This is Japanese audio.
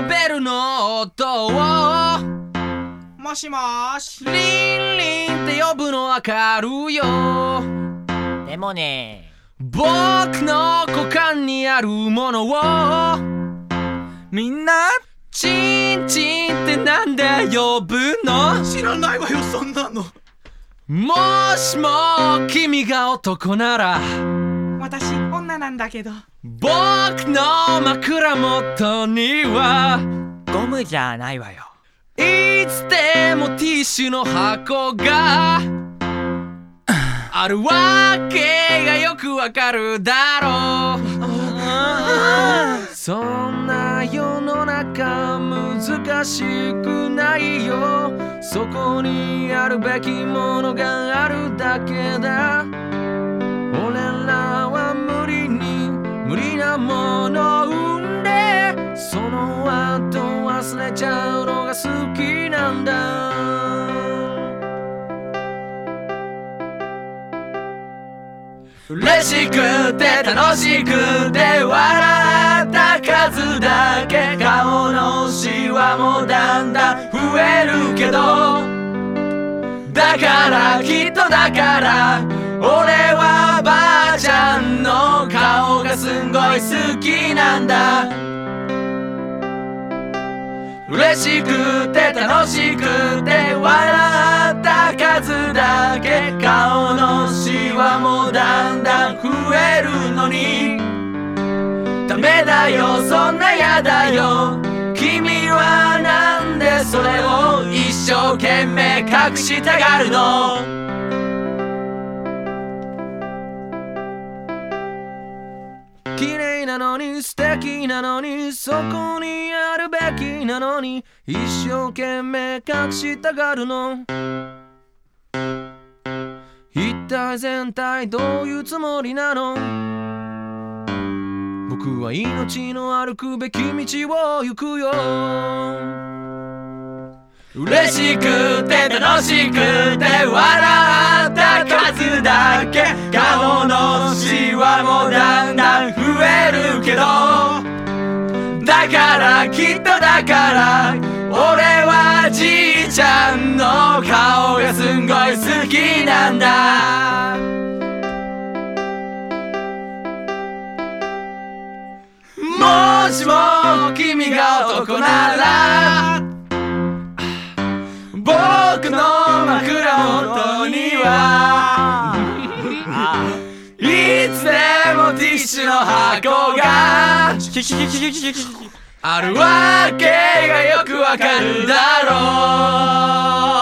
のベルの音をもしもーし。 リンリンって呼ぶのわかるよ。 でもね、 僕の股間にあるものをみんなチンチンってなんで呼ぶの？ 知らないわよ、そんなの。 もしも君が男なら私女なんだけど。 僕の枕元にはゴムじゃないわよ。 いつでもティッシュの箱があるわけがよくわかるだろう。そんな世の中難しくないよ。そこにあるべきものがあるだけだ。俺らは無理なものを生んで、その後忘れちゃうのが好きなんだ。嬉しくて楽しくて笑った数だけ顔のシワもだんだん増えるけど、だからきっとだから俺はばあちゃんの顔がすんごい好きなんだ。嬉しくて楽しくて笑った数だけ顔のシワもだんだん増えるのに、ダメだよそんなやだよ。君はなんでそれを一生懸命隠したがるの？綺麗なのに素敵なのにそこにあるべきなのに一生懸命隠したがるの。一体全体どういうつもりなの？僕は命の歩くべき道を行くよ。嬉しくて楽しくて笑った数だけ顔のシワもだんだん増えるけど、だからきっとだから俺はじいちゃんの顔がすんごい好きなんだ。もしも君が男なら僕の枕元にはいつでもティッシュの箱があるわけがよくわかるだろう。